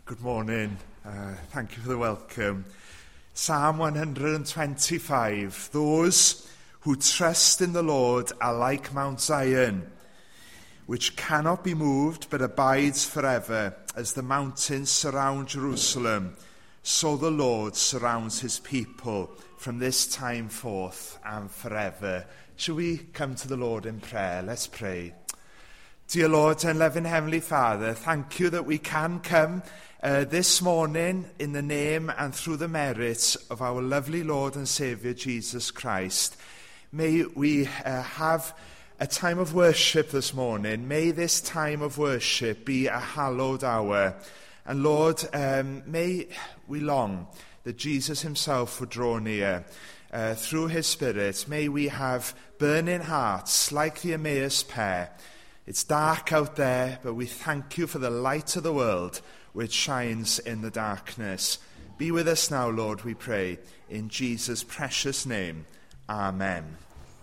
Good morning. Thank you for the welcome. Psalm 125. Those who trust in the Lord are like Mount Zion, which cannot be moved but abides forever. As the mountains surround Jerusalem, so the Lord surrounds his people from this time forth and forever. Shall we come to the Lord in prayer? Let's pray. Dear Lord and loving Heavenly Father, thank you that we can come this morning in the name and through the merits of our lovely Lord and Saviour Jesus Christ. May we have a time of worship this morning. May this time of worship be a hallowed hour. And Lord, may we long that Jesus himself would draw near through his Spirit. May we have burning hearts like the Emmaus pair. It's dark out there, but we thank you for the light of the world which shines in the darkness. Be with us now, Lord, we pray, in Jesus' precious name. Amen.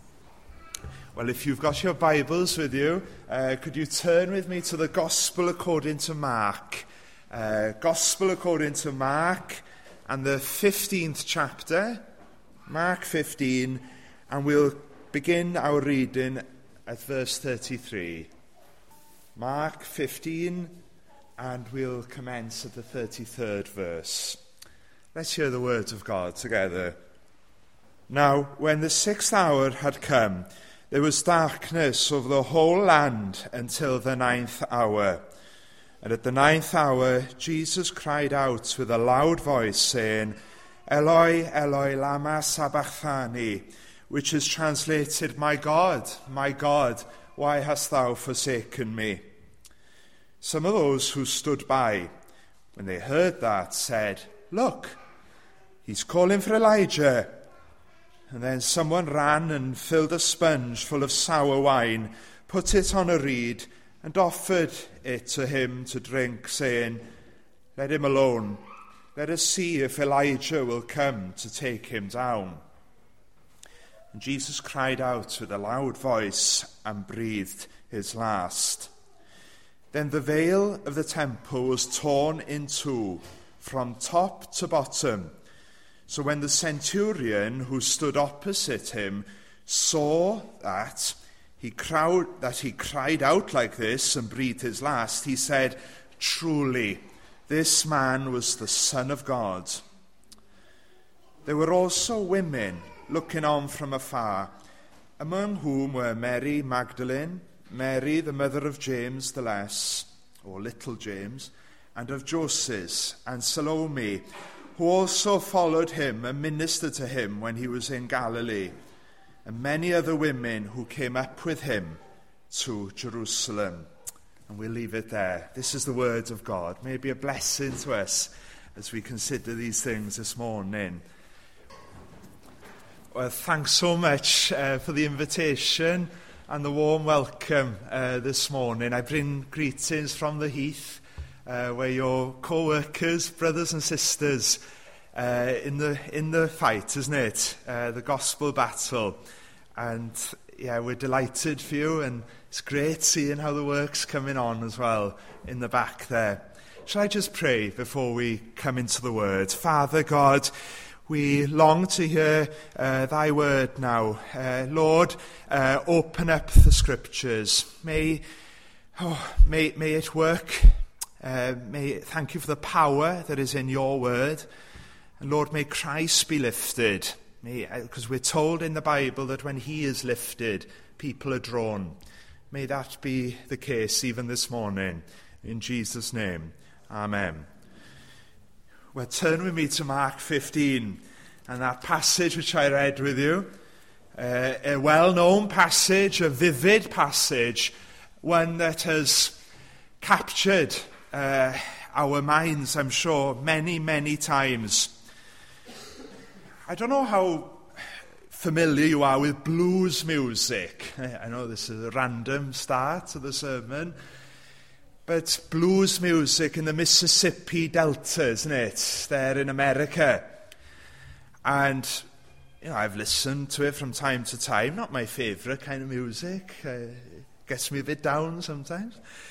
Well, if you've got your Bibles with you, could you turn with me to the Gospel according to Mark? Gospel according to Mark, and the 15th chapter, Mark 15, and we'll begin our reading at verse 33. Mark 15, and we'll commence at the 33rd verse. Let's hear the words of God together. Now, when the 6th hour had come, there was darkness over the whole land until the 9th hour. And at the 9th hour, Jesus cried out with a loud voice, saying, Eloi, Eloi, lama sabachthani, which is translated, my God, why hast thou forsaken me? Some of those who stood by, when they heard that, said, Look, he's calling for Elijah. And then someone ran and filled a sponge full of sour wine, put it on a reed, and offered it to him to drink, saying, Let him alone. Let us see if Elijah will come to take him down. And Jesus cried out with a loud voice and breathed his last. Then the veil of the temple was torn in two, from top to bottom. So when the centurion who stood opposite him saw that he cried out like this and breathed his last, he said, Truly, this man was the Son of God. There were also women looking on from afar, among whom were Mary Magdalene, Mary, the mother of James the Less, or Little James, and of Joses, and Salome, who also followed him and ministered to him when he was in Galilee, and many other women who came up with him to Jerusalem. And we'll leave it there. This is the word of God. May it be a blessing to us as we consider these things this morning. Well, thanks so much for the invitation and the warm welcome this morning. I bring greetings from the Heath, where your co-workers, brothers and sisters, in the fight, isn't it? The gospel battle. And yeah, we're delighted for you, and it's great seeing how the work's coming on as well in the back there. Shall I just pray before we come into the word? Father God, we long to hear thy word now. Lord, open up the scriptures. May it work. Thank you for the power that is in your word. And Lord, may Christ be lifted. Because we're told in the Bible that when he is lifted, people are drawn. May that be the case even this morning. In Jesus' name, amen. Well, turn with me to Mark 15, and that passage which I read with you, a well-known passage, a vivid passage, one that has captured our minds, I'm sure, many, many times. I don't know how familiar you are with blues music. I know this is a random start to the sermon, but blues music in the Mississippi Delta, isn't it? There in America. And, I've listened to it from time to time. Not my favourite kind of music. It gets me a bit down sometimes.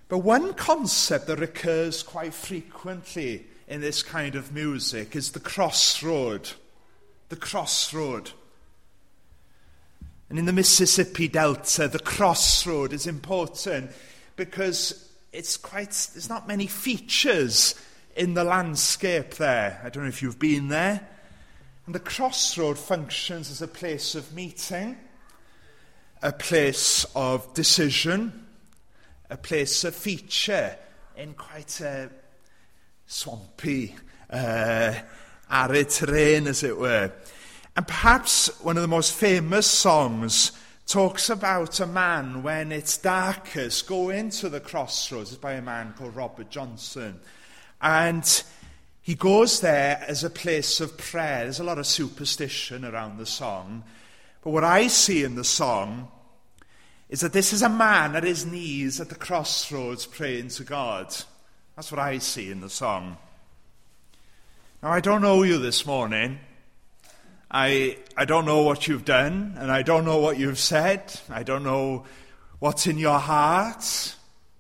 But one concept that recurs quite frequently in this kind of music is the crossroad. The crossroad. And in the Mississippi Delta, the crossroad is important because there's not many features in the landscape there. I don't know if you've been there. And the crossroad functions as a place of meeting, a place of decision, a place of feature in quite a swampy, arid terrain, as it were. And perhaps one of the most famous songs talks about a man when it's darkest going to the crossroads. It's by a man called Robert Johnson. And he goes there as a place of prayer. There's a lot of superstition around the song. But what I see in the song is that this is a man at his knees at the crossroads praying to God. That's what I see in the song. Now, I don't know you this morning. I don't know what you've done, and I don't know what you've said. I don't know what's in your heart.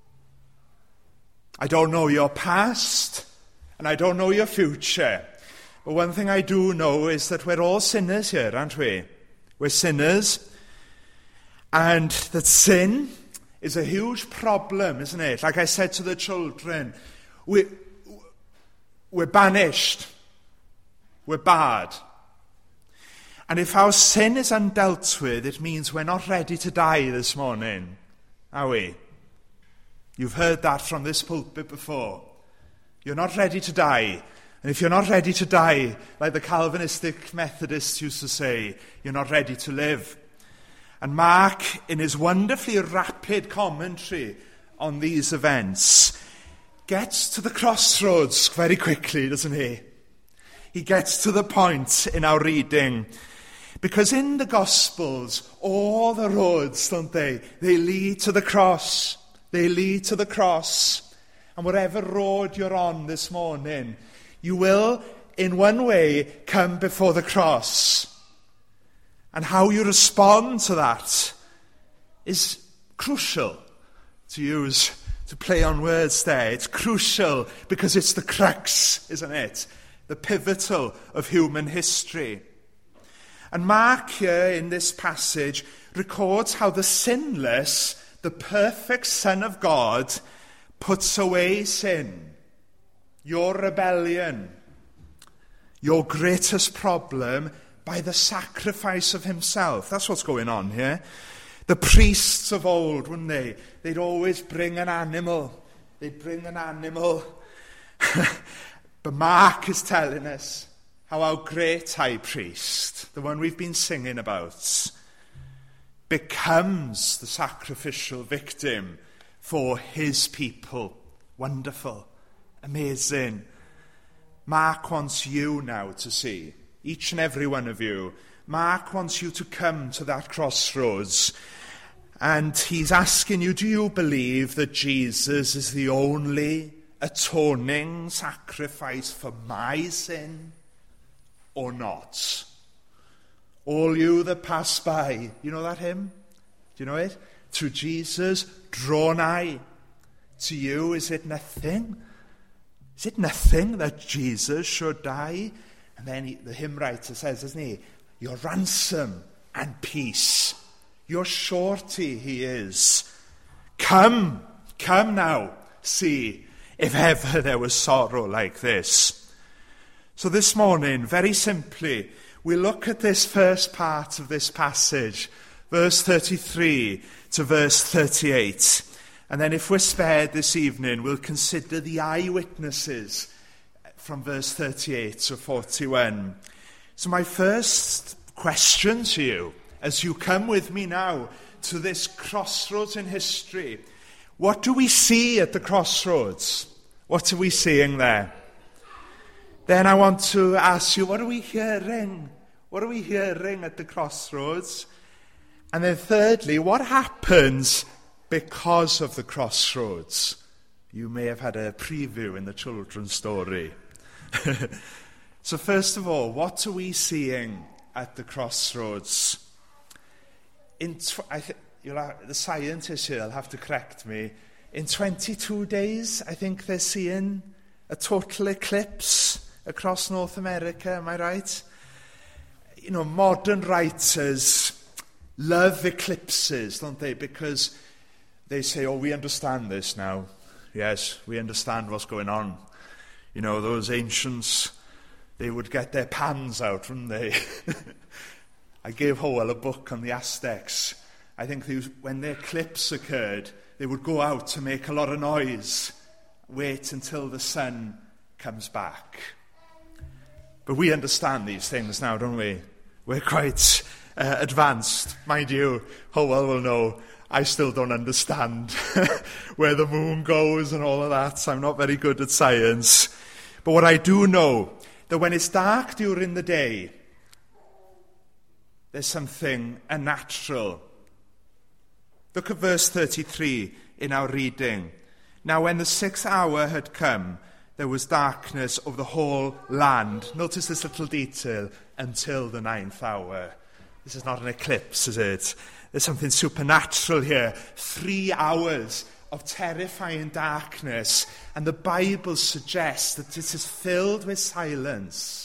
I don't know your past, and I don't know your future. But one thing I do know is that we're all sinners here, aren't we? We're sinners, and that sin is a huge problem, isn't it? Like I said to the children, we're banished. We're bad. And if our sin is undealt with, it means we're not ready to die this morning, are we? You've heard that from this pulpit before. You're not ready to die. And if you're not ready to die, like the Calvinistic Methodists used to say, you're not ready to live. And Mark, in his wonderfully rapid commentary on these events, gets to the crossroads very quickly, doesn't he? He gets to the point in our reading. Because in the Gospels, all the roads, don't they? They lead to the cross. They lead to the cross. And whatever road you're on this morning, you will, in one way, come before the cross. And how you respond to that is crucial, to play on words there. It's crucial because it's the crux, isn't it? The pivotal of human history. And Mark here in this passage records how the sinless, the perfect Son of God puts away sin, your rebellion, your greatest problem, by the sacrifice of himself. That's what's going on here. The priests of old, wouldn't they? They'd always bring an animal. But Mark is telling us how our great high priest, the one we've been singing about, becomes the sacrificial victim for his people. Wonderful. Amazing. Mark wants you now to see, each and every one of you. Mark wants you to come to that crossroads. And he's asking you, do you believe that Jesus is the only atoning sacrifice for my sin or not? All you that pass by, you know that hymn? Do you know it? Through Jesus, draw nigh. To you, is it nothing? Is it nothing that Jesus should die? And then the hymn writer says, doesn't he? Your ransom and peace. Your surety he is. Come now, see if ever there was sorrow like this. So this morning, very simply, we look at this first part of this passage, verse 33 to verse 38. And then if we're spared this evening, we'll consider the eyewitnesses from verse 38 to 41. So my first question to you, as you come with me now to this crossroads in history, what do we see at the crossroads? What are we seeing there? Then I want to ask you, what are we hearing? What are we hearing at the crossroads? And then thirdly, what happens because of the crossroads? You may have had a preview in the children's story. So first of all, what are we seeing at the crossroads? The scientists here will have to correct me. In 22 days, I think they're seeing a total eclipse across North America, am I right? You know, modern writers love eclipses, don't they? Because they say, oh, we understand this now. Yes, we understand what's going on. You know, those ancients, they would get their pans out, wouldn't they? I gave Howell a book on the Aztecs. I think when the eclipse occurred, they would go out to make a lot of noise, wait until the sun comes back. But we understand these things now, don't we? We're quite advanced. Mind you, Howell will know, I still don't understand where the moon goes and all of that. I'm not very good at science. But what I do know, that when it's dark during the day, there's something unnatural. Look at verse 33 in our reading. Now when the 6th hour had come, there was darkness over the whole land. Notice this little detail, until the 9th hour. This is not an eclipse, is it? There's something supernatural here. 3 hours of terrifying darkness. And the Bible suggests that this is filled with silence.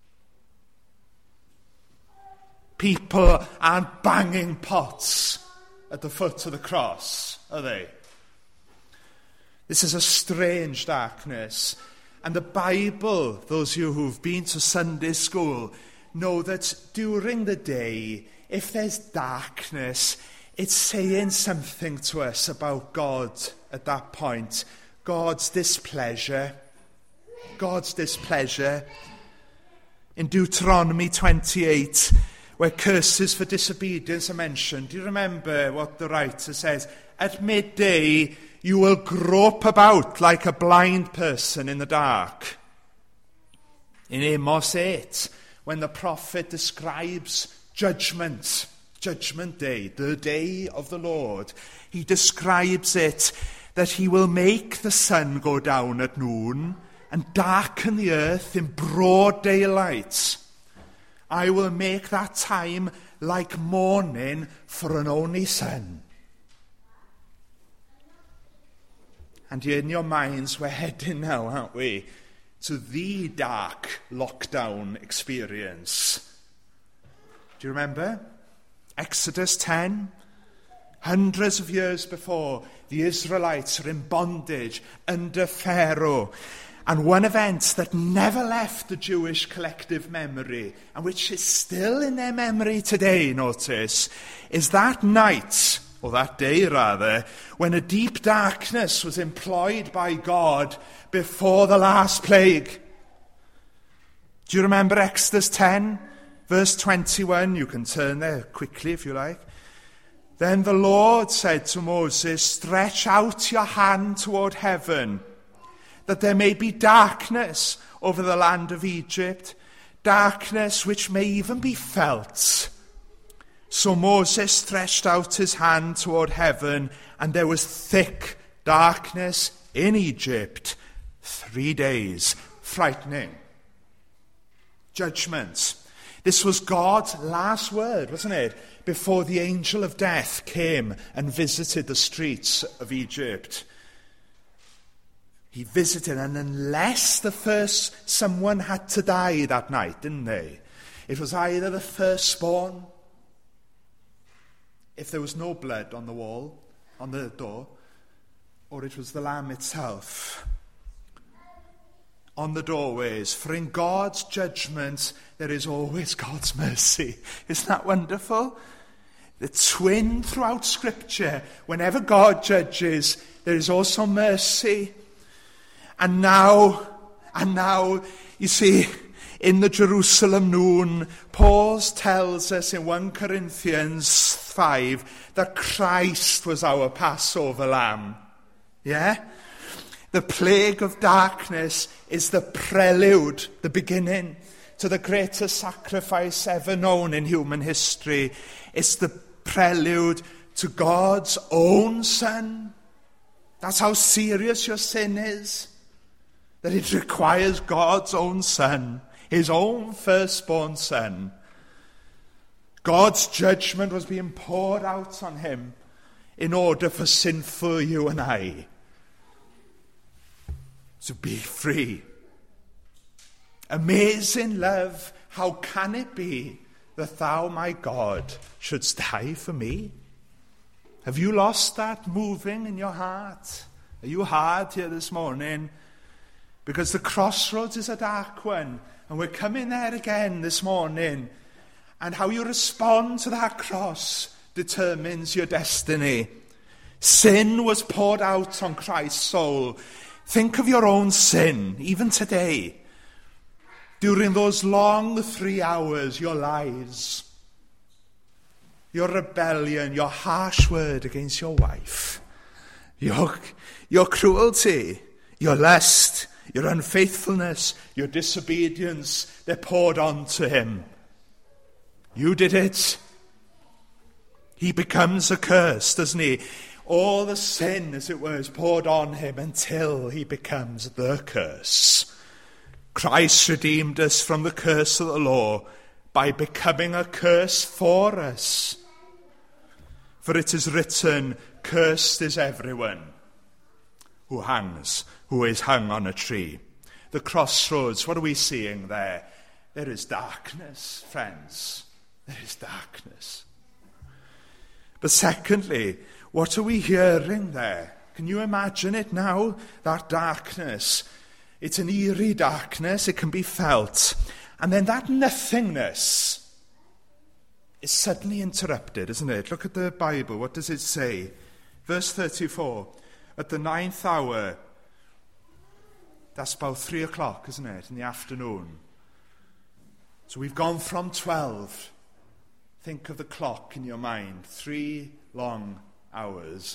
People aren't banging pots at the foot of the cross, are they? This is a strange darkness. And the Bible, those of you who've been to Sunday school, know that during the day, if there's darkness, it's saying something to us about God at that point. God's displeasure. God's displeasure. In Deuteronomy 28, where curses for disobedience are mentioned, do you remember what the writer says? At midday, you will grope about like a blind person in the dark. In Amos 8, when the prophet describes judgment day, the day of the Lord, he describes it that he will make the sun go down at noon and darken the earth in broad daylight. I will make that time like morning for an only son. And in your minds, we're heading now, aren't we, to the dark lockdown experience. Do you remember? Exodus 10. Hundreds of years before, the Israelites are in bondage under Pharaoh. And one event that never left the Jewish collective memory, and which is still in their memory today, notice, is that night, or that day rather, when a deep darkness was employed by God before the last plague. Do you remember Exodus 10, verse 21? You can turn there quickly if you like. Then the Lord said to Moses, stretch out your hand toward heaven, that there may be darkness over the land of Egypt, darkness which may even be felt. So Moses stretched out his hand toward heaven, and there was thick darkness in Egypt 3 days. Frightening. Judgment. This was God's last word, wasn't it? Before the angel of death came and visited the streets of Egypt. He visited, and unless someone had to die that night, didn't they? It was either the firstborn, if there was no blood on the wall, on the door, or it was the lamb itself on the doorways. For in God's judgment, there is always God's mercy. Isn't that wonderful? The twin throughout Scripture, whenever God judges, there is also mercy. And now, you see, in the Jerusalem noon, Paul tells us in 1 Corinthians 5 that Christ was our Passover lamb. Yeah? The plague of darkness is the prelude, the beginning, to the greatest sacrifice ever known in human history. It's the prelude to God's own Son. That's how serious your sin is. That it requires God's own Son, his own firstborn Son. God's judgment was being poured out on him in order for sinful you and I to be free. Amazing love, how can it be that thou, my God, shouldst die for me? Have you lost that moving in your heart? Are you hard here this morning? Because the crossroads is a dark one, and we're coming there again this morning. And how you respond to that cross determines your destiny. Sin was poured out on Christ's soul. Think of your own sin, even today. During those long 3 hours, your lies, your rebellion, your harsh word against your wife, your cruelty, your lust, your unfaithfulness, your disobedience, they're poured onto him. You did it. He becomes a curse, doesn't he? All the sin, as it were, is poured on him until he becomes the curse. Christ redeemed us from the curse of the law by becoming a curse for us. For it is written, cursed is everyone who is hung on a tree. The crossroads, what are we seeing there? There is darkness, friends. There is darkness. But secondly, what are we hearing there? Can you imagine it now? That darkness. It's an eerie darkness. It can be felt. And then that nothingness is suddenly interrupted, isn't it? Look at the Bible. What does it say? Verse 34. At the 9th hour, that's about 3 o'clock, isn't it, in the afternoon. So we've gone from 12. Think of the clock in your mind. 3 long hours.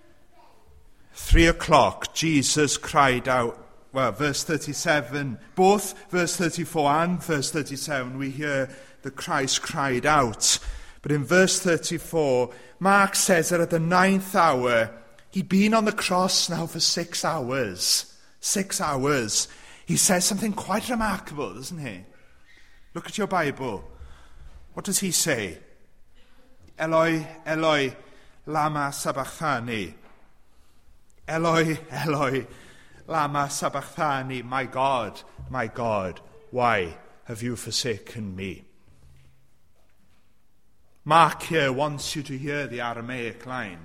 3 o'clock, Jesus cried out. Well, verse 37, both verse 34 and verse 37, we hear that Christ cried out. But in verse 34, Mark says that at the 9th hour, he'd been on the cross now for 6 hours. 6 hours. He says something quite remarkable, doesn't he? Look at your Bible. What does he say? Eloi, Eloi, lama sabachthani. Eloi, Eloi, lama sabachthani. My God, why have you forsaken me? Mark here wants you to hear the Aramaic line.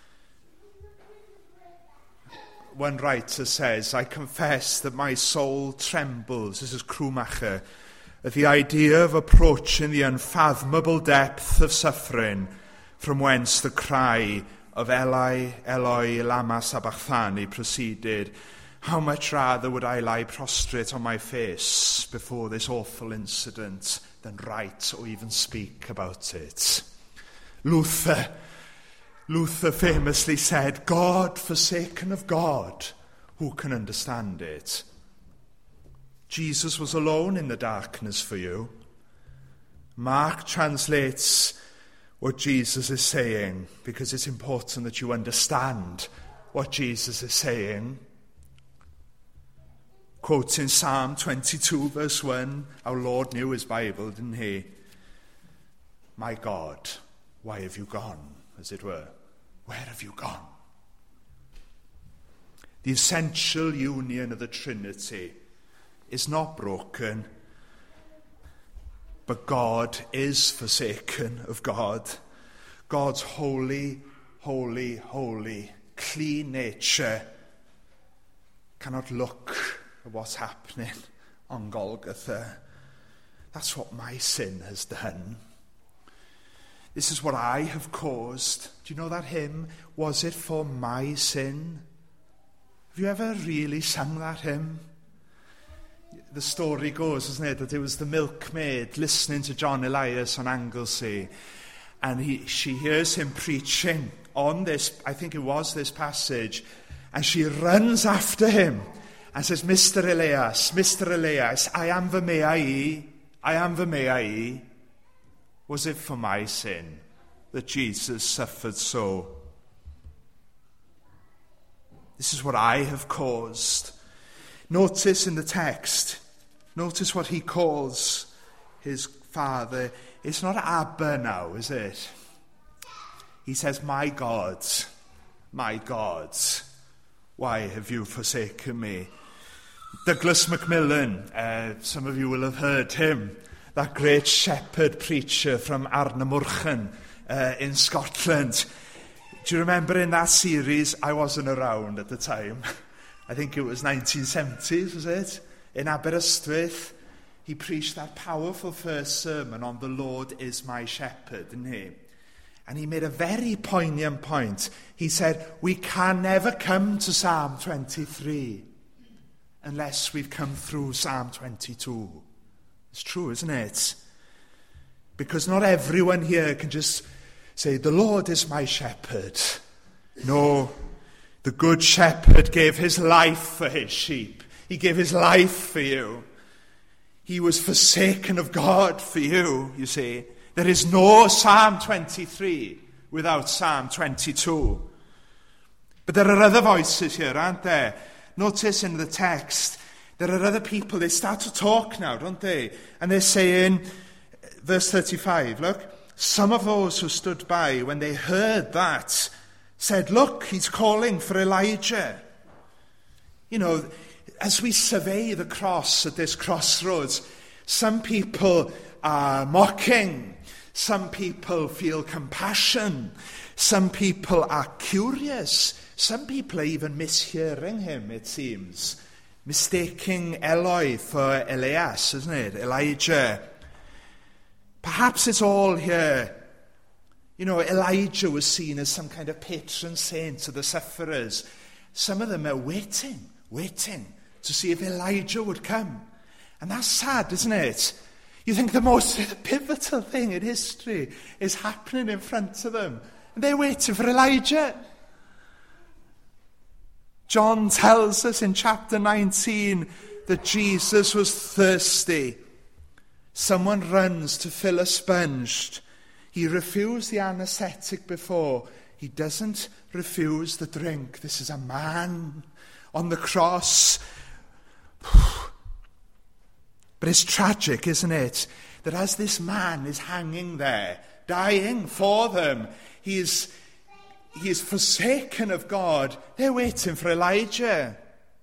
One writer says, I confess that my soul trembles, this is Krummacher, at the idea of approaching the unfathomable depth of suffering from whence the cry of Eloi, Eloi, lama sabachthani proceeded. How much rather would I lie prostrate on my face before this awful incident than write or even speak about it? Luther famously said, God forsaken of God, who can understand it? Jesus was alone in the darkness for you. Mark translates what Jesus is saying because it's important that you understand what Jesus is saying. Quoting Psalm 22 verse 1, our Lord knew his Bible, didn't he? My God, why have you gone, as it were? Where have you gone? The essential union of the Trinity is not broken, but God is forsaken of God. God's holy, holy, holy, clean nature cannot look at what's happening on Golgotha. That's what my sin has done. This is what I have caused. Do you know that hymn? Was it for my sin? Have you ever really sung that hymn? The story goes, isn't it, that it was the milkmaid listening to John Elias on Anglesey, and she hears him preaching on this, I think it was this passage, and she runs after him and says, Mr. Elias, I am fy mea. Was it for my sin that Jesus suffered so? This is what I have caused. Notice in the text, notice what he calls his father. It's not Abba now, is it? He says, my God, why have you forsaken me? Douglas Macmillan, some of you will have heard him, that great shepherd preacher from Arnamurchan in Scotland. Do you remember in that series? I wasn't around at the time. I think it was 1970s, was it? In Aberystwyth, he preached that powerful first sermon on the Lord is my shepherd, didn't he? And he made a very poignant point. He said, we can never come to Psalm 23 unless we've come through Psalm 22. It's true, isn't it? Because not everyone here can just say, the Lord is my shepherd. No, the good shepherd gave his life for his sheep. He gave his life for you. He was forsaken of God for you, you see. There is no Psalm 23 without Psalm 22. But there are other voices here, aren't there? Notice in the text, there are other people. They start to talk now, don't they? And they're saying, verse 35, look, some of those who stood by when they heard that said, look, he's calling for Elijah. You know, as we survey the cross at this crossroads, some people are mocking, some people feel compassion, some people are curious, some people are even mishearing him, it seems, mistaking Eloi for Elias, isn't it? Elijah. Perhaps it's all here. You know, Elijah was seen as some kind of patron saint to the sufferers. Some of them are waiting to see if Elijah would come. And that's sad, isn't it? You think the most pivotal thing in history is happening in front of them. And they're waiting for Elijah. John tells us in chapter 19 that Jesus was thirsty. Someone runs to fill a sponge. He refused the anesthetic before. He doesn't refuse the drink. This is a man on the cross. But it's tragic, isn't it? That as this man is hanging there, dying for them, he is forsaken of God. They're waiting for Elijah.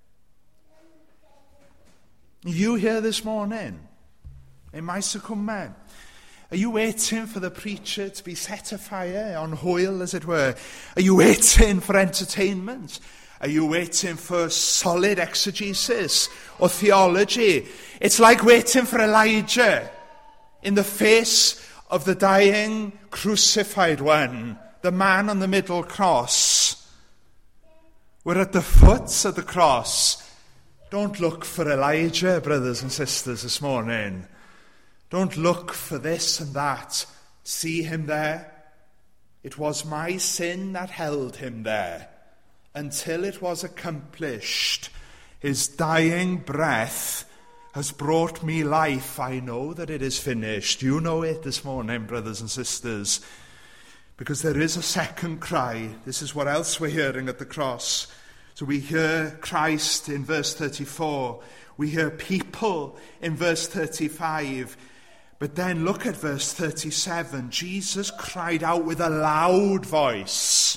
You here this morning? In Maesacwmen? Are you waiting for the preacher to be set afire, on hwyl, as it were? Are you waiting for entertainment? Are you waiting for solid exegesis or theology? It's like waiting for Elijah in the face of the dying, crucified one, the man on the middle cross. We're at the foot of the cross. Don't look for Elijah, brothers and sisters, this morning. Don't look for this and that. See him there. It was my sin that held him there. Until it was accomplished, his dying breath has brought me life. I know that it is finished. You know it this morning, brothers and sisters. Because there is a second cry. This is what else we're hearing at the cross. So we hear Christ in verse 34. We hear people in verse 35. But then look at verse 37. Jesus cried out with a loud voice.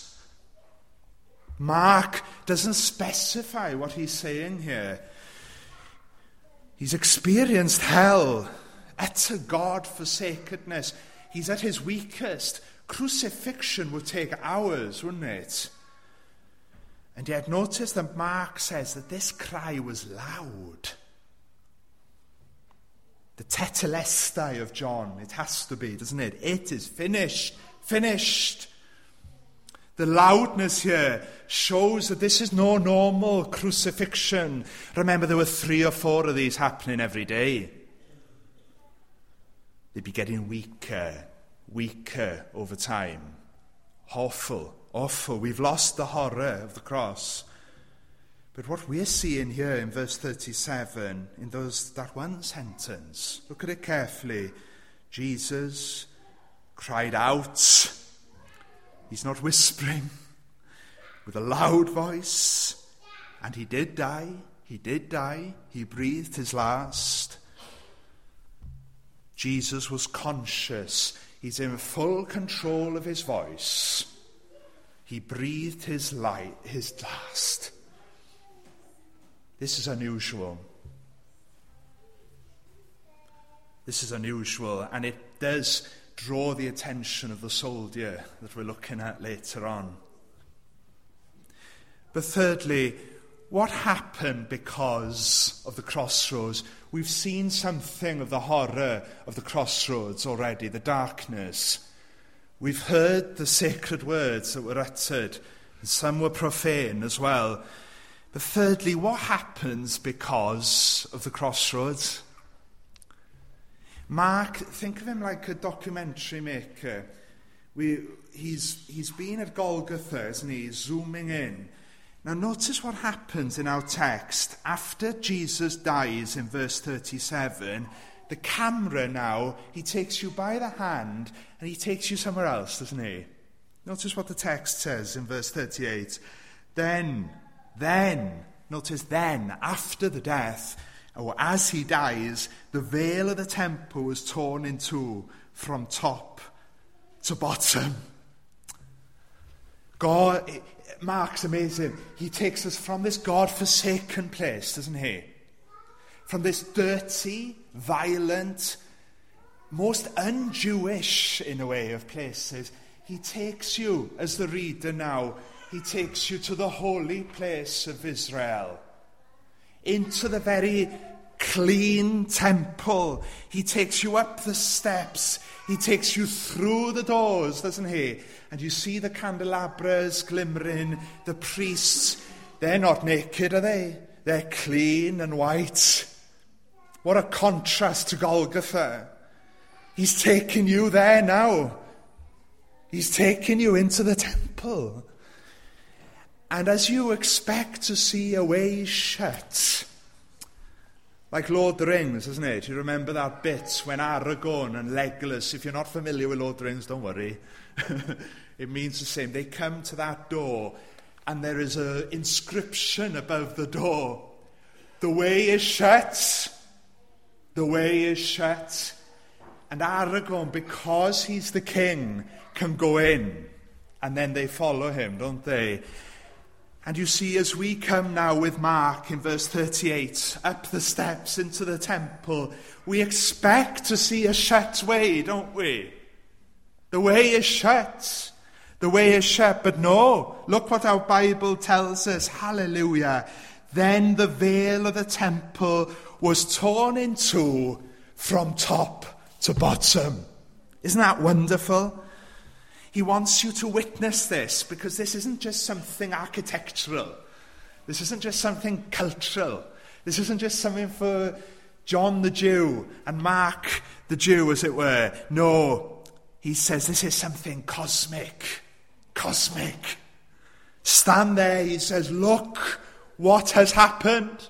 Mark doesn't specify what he's saying here. He's experienced hell, utter God-forsakenness. He's at his weakest. Crucifixion would take hours, wouldn't it? And yet notice that Mark says that this cry was loud. The tetelestai of John, it has to be, doesn't it? It is finished, finished. The loudness here shows that this is no normal crucifixion. Remember, there were 3 or 4 of these happening every day. They'd be getting weaker over time. Awful. We've lost the horror of the cross. But what we're seeing here in verse 37, in that one sentence, look at it carefully. Jesus cried out. He's not whispering, with a loud voice. And he did die. He breathed his last. Jesus was conscious. He's in full control of his voice. He breathed his last. This is unusual. This is unusual, and it does draw the attention of the soldier that we're looking at later on. But thirdly, what happened because of the crossroads? We've seen something of the horror of the crossroads already, the darkness. We've heard the sacred words that were uttered, and some were profane as well. But thirdly, what happens because of the crossroads? Mark, think of him like a documentary maker. He's been at Golgotha, isn't he? He's zooming in. Now notice what happens in our text. After Jesus dies in verse 37, the camera now, he takes you by the hand and he takes you somewhere else, doesn't he? Notice what the text says in verse 38. Then, after the death, or as he dies, the veil of the temple was torn in two from top to bottom. God, Mark's amazing. He takes us from this God-forsaken place, doesn't he? From this dirty, violent, most un-Jewish, in a way, of places. He takes you, as the reader now, he takes you to the holy place of Israel. Into the very clean temple. He takes you up the steps. He takes you through the doors, doesn't he? And you see the candelabras glimmering. The priests, they're not naked, are they? They're clean and white. What a contrast to Golgotha. He's taking you there now. He's taking you into the temple. And as you expect to see a way shut, like Lord of the Rings, isn't it? You remember that bit when Aragorn and Legolas, if you're not familiar with Lord of the Rings, don't worry. It means the same. They come to that door and there is an inscription above the door. The way is shut. The way is shut. And Aragorn, because he's the king, can go in. And then they follow him, don't they? And you see, as we come now with Mark in verse 38, up the steps into the temple, we expect to see a shut way, don't we? The way is shut. The way is shut. But no, look what our Bible tells us. Hallelujah. Then the veil of the temple was torn in two from top to bottom. Isn't that wonderful? He wants you to witness this, because this isn't just something architectural. This isn't just something cultural. This isn't just something for John the Jew and Mark the Jew, as it were. No, he says this is something cosmic. Cosmic. Stand there, he says, look what has happened.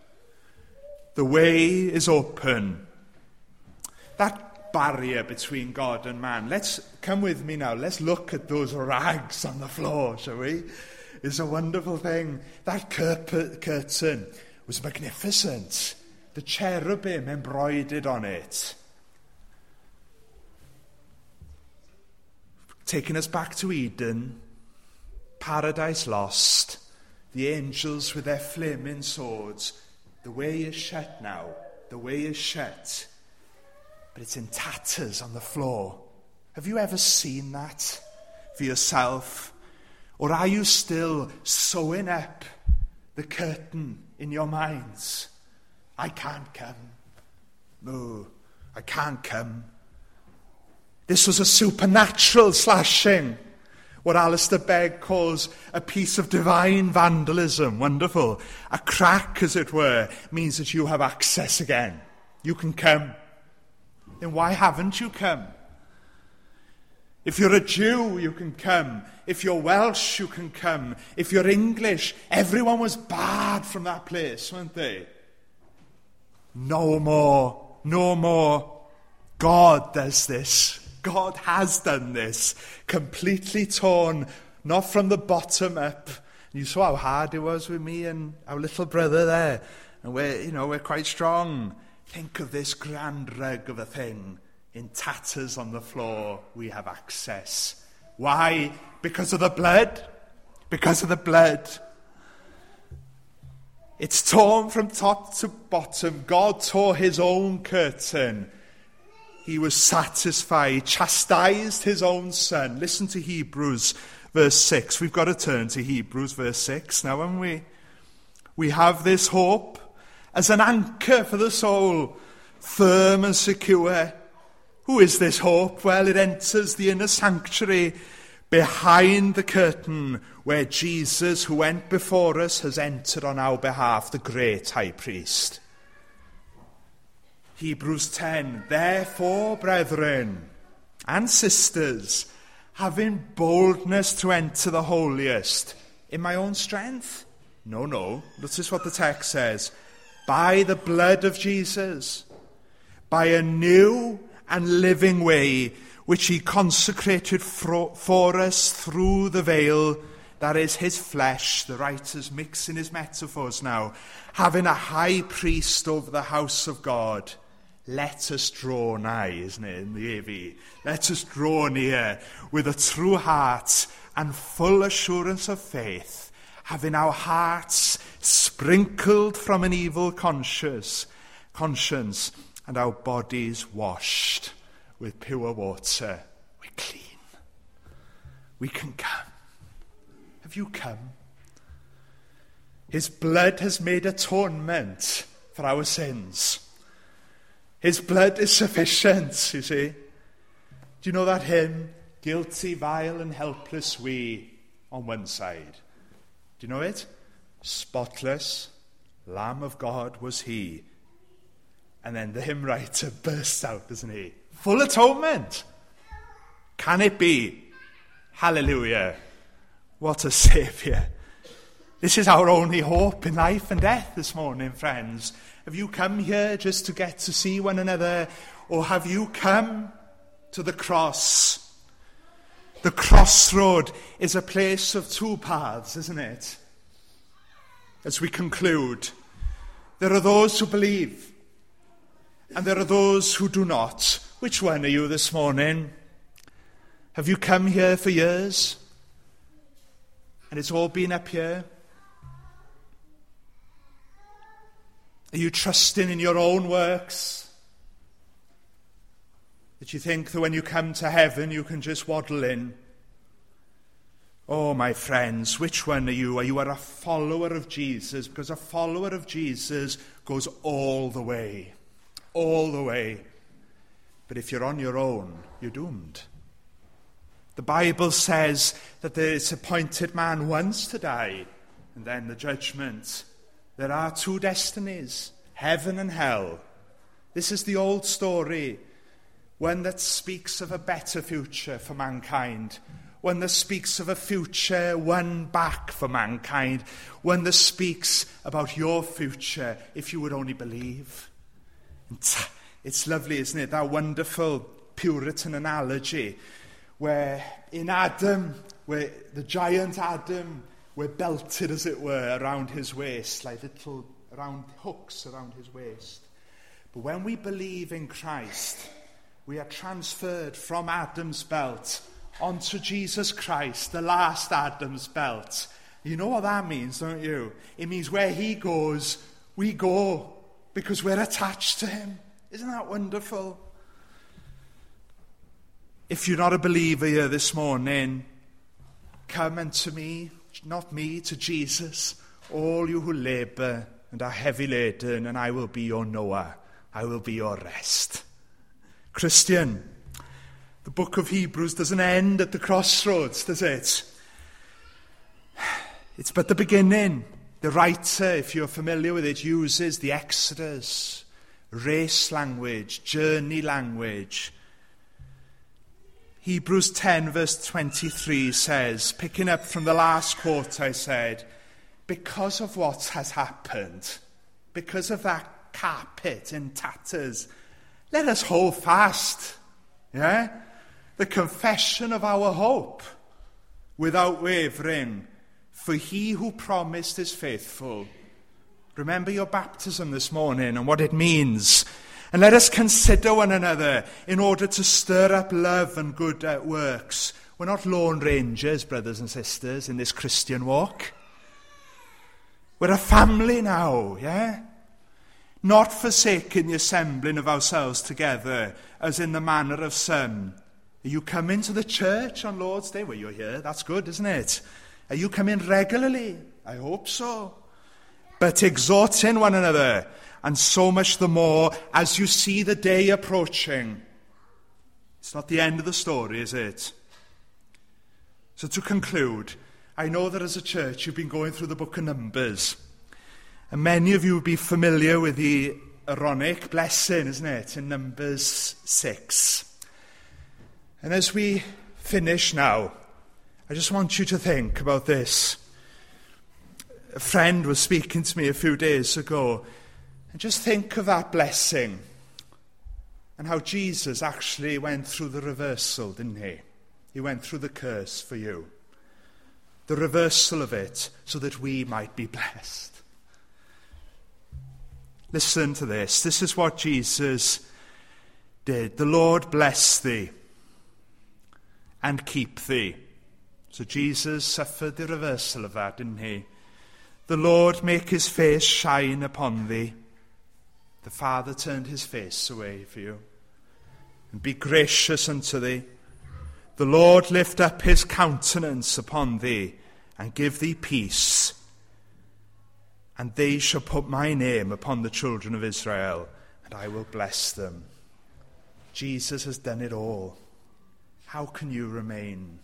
The way is open. That barrier between God and man. Let's come with me now. Let's look at those rags on the floor, shall we? It's a wonderful thing. That curtain was magnificent. The cherubim embroidered on it. Taking us back to Eden, paradise lost, the angels with their flaming swords. The way is shut now. The way is shut. But it's in tatters on the floor. Have you ever seen that for yourself? Or are you still sewing up the curtain in your minds? I can't come. No, I can't come. This was a supernatural slashing. What Alistair Begg calls a piece of divine vandalism. Wonderful. A crack, as it were, means that you have access again. You can come. Then why haven't you come? If you're a Jew, you can come. If you're Welsh, you can come. If you're English, everyone was barred from that place, weren't they? No more. No more. God does this. God has done this. Completely torn, not from the bottom up. You saw how hard it was with me and our little brother there. And we're quite strong. Think of this grand rug of a thing. In tatters on the floor, we have access. Why? Because of the blood. Because of the blood. It's torn from top to bottom. God tore his own curtain. He was satisfied, chastised his own son. Listen to Hebrews verse 6. We've got to turn to Hebrews verse 6 now, haven't we? We have this hope as an anchor for the soul, firm and secure. Who is this hope? Well, it enters the inner sanctuary behind the curtain where Jesus, who went before us, has entered on our behalf, the great high priest. Hebrews 10, therefore, brethren and sisters, having boldness to enter the holiest, in my own strength? No. Notice what the text says. By the blood of Jesus, by a new and living way, which he consecrated for us through the veil, that is his flesh. The writer's mixing his metaphors now. Having a high priest over the house of God, let us draw nigh, isn't it, in the AV? Let us draw near with a true heart and full assurance of faith, having our hearts sprinkled from an evil conscience, and our bodies washed with pure water. We're clean. We can come. Have you come? His blood has made atonement for our sins. His blood is sufficient, you see. Do you know that hymn? Guilty, vile and helpless we, on one side. Do you know it? Spotless, Lamb of God was he. And then the hymn writer bursts out, doesn't he? Full atonement. Can it be? Hallelujah. What a Saviour. This is our only hope in life and death this morning, friends. Have you come here just to get to see one another? Or have you come to the cross? The crossroad is a place of two paths, isn't it? As we conclude, there are those who believe, and there are those who do not. Which one are you this morning? Have you come here for years? And it's all been up here? Are you trusting in your own works? That you think that when you come to heaven you can just waddle in? Oh, my friends, which one are you? Are you a follower of Jesus? Because a follower of Jesus goes all the way. All the way. But if you're on your own, you're doomed. The Bible says that there is appointed man once to die, and then the judgment. There are two destinies, heaven and hell. This is the old story, one that speaks of a better future for mankind, one that speaks of a future won back for mankind, one that speaks about your future if you would only believe. It's lovely, isn't it? That wonderful Puritan analogy where in Adam, where the giant Adam, we're belted, as it were, around his waist, like little round hooks around his waist. But when we believe in Christ, we are transferred from Adam's belt onto Jesus Christ, the last Adam's belt. You know what that means, don't you? It means where he goes, we go, because we're attached to him. Isn't that wonderful? If you're not a believer here this morning, come unto me, not me, to Jesus, all you who labour and are heavy laden, and I will be your Noah. I will be your rest. Christian, the book of Hebrews doesn't end at the crossroads, does it? It's but the beginning. The writer, if you're familiar with it, uses the Exodus, race language, journey language. Hebrews 10 verse 23 says, picking up from the last quote I said, because of what has happened, because of that carpet in tatters, let us hold fast, the confession of our hope without wavering, for he who promised is faithful. Remember your baptism this morning and what it means. And let us consider one another in order to stir up love and good works. We're not lone rangers, brothers and sisters, in this Christian walk. We're a family now, yeah? Not forsaking the assembling of ourselves together, as in the manner of some. Are you coming to the church on Lord's Day? Well, you're here. That's good, isn't it? Are you coming regularly? I hope so. But exhorting one another, and so much the more as you see the day approaching. It's not the end of the story, is it? So to conclude, I know that as a church you've been going through the book of Numbers. And many of you will be familiar with the Aaronic blessing, isn't it, in Numbers 6. And as we finish now, I just want you to think about this. A friend was speaking to me a few days ago, and just think of that blessing and how Jesus actually went through the reversal, didn't he? He went through the curse for you. The reversal of it so that we might be blessed. Listen to this. This is what Jesus did. The Lord bless thee and keep thee. So Jesus suffered the reversal of that, didn't he? The Lord make his face shine upon thee. The Father turned his face away for you and be gracious unto thee. The Lord lift up his countenance upon thee and give thee peace. And they shall put my name upon the children of Israel, and I will bless them. Jesus has done it all. How can you remain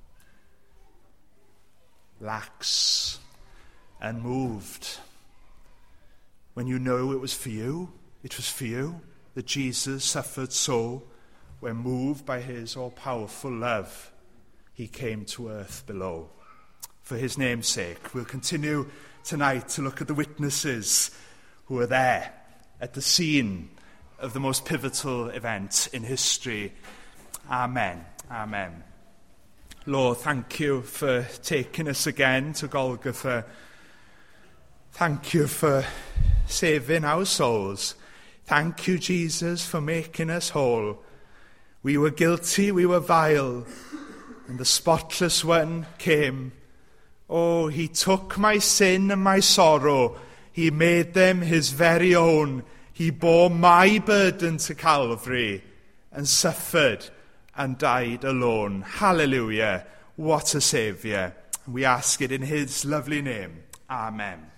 lax, unmoved, when you know it was for you? It was for you that Jesus suffered so when, moved by his all-powerful love, he came to earth below. For his name's sake, we'll continue tonight to look at the witnesses who are there at the scene of the most pivotal event in history. Amen. Amen. Lord, thank you for taking us again to Golgotha. Thank you for saving our souls. Thank you, Jesus, for making us whole. We were guilty, we were vile, and the spotless one came. Oh, he took my sin and my sorrow. He made them his very own. He bore my burden to Calvary and suffered and died alone. Hallelujah. What a Saviour. We ask it in his lovely name. Amen.